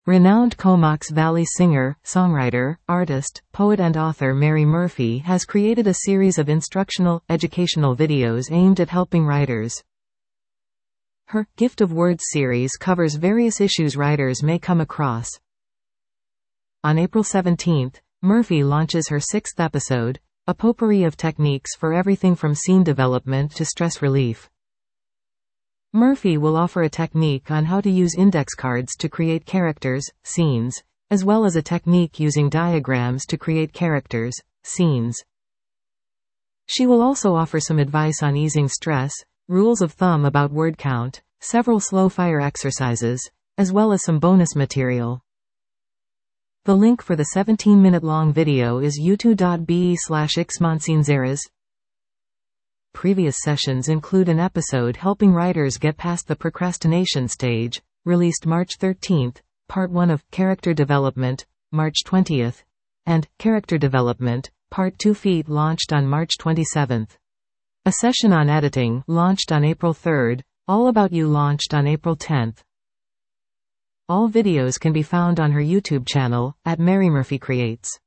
Renowned Comox Valley singer, songwriter, artist, poet and author Mary Murphy has created a series of instructional, educational videos aimed at helping writers. Her Gift of Words series covers various issues writers may come across. On April 17, Murphy launches her 6th episode, a potpourri of techniques for everything from scene development to stress relief. Murphy will offer a technique on how to use index cards to create characters, scenes, as well as a technique using diagrams to create characters, scenes. She will also offer some advice on easing stress, rules of thumb about word count, several slow fire exercises, as well as some bonus material. The link for the 17-minute long video is youtube.be/ixmonsinzeres. Previous sessions include an episode helping writers get past the procrastination stage, released March 13, Part 1 of Character Development, March 20, and Character Development, Part 2 Feet launched on March 27. A session on editing launched on April 3, All About You launched on April 10. All videos can be found on her YouTube channel, @Mary Murphy Creates.